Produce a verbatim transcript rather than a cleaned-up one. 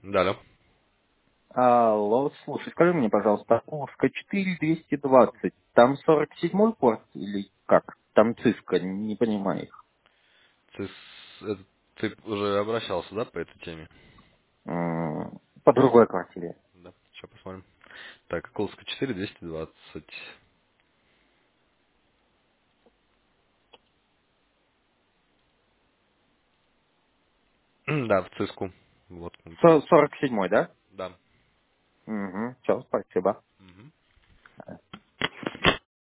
Да, алло. Алло, слушай, скажи мне, пожалуйста, Узко четыре двести двадцать, там сорок седьмой порт или как? Там циска, не понимаю их. Ты, с- это- ты уже обращался, да, по этой теме? М, По другой квартире. Да. Сейчас посмотрим. Так, Колска четыре двести двадцать. Да, в Циску. Вот он Со- там. сорок седьмой, да? Да. Угу, все, спасибо.